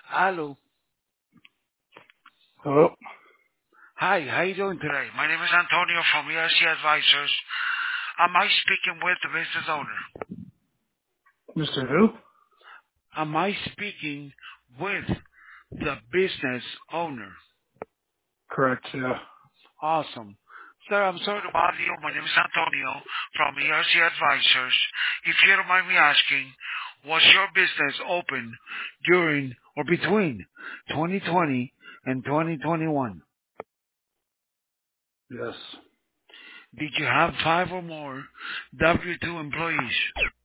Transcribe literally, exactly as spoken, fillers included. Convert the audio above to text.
Hello. Hello? Hi, how you doing today? My name is Antonio from E R C Advisors. Am I speaking with the business owner? Mister Who? Am I speaking with the business owner? Correct, yeah. Awesome. Sir, I'm sorry to bother you. My name is Antonio from E R C Advisors. If you don't mind me asking, was your business open during or between twenty twenty and twenty twenty-one? Yes. Did you have five or more W two employees?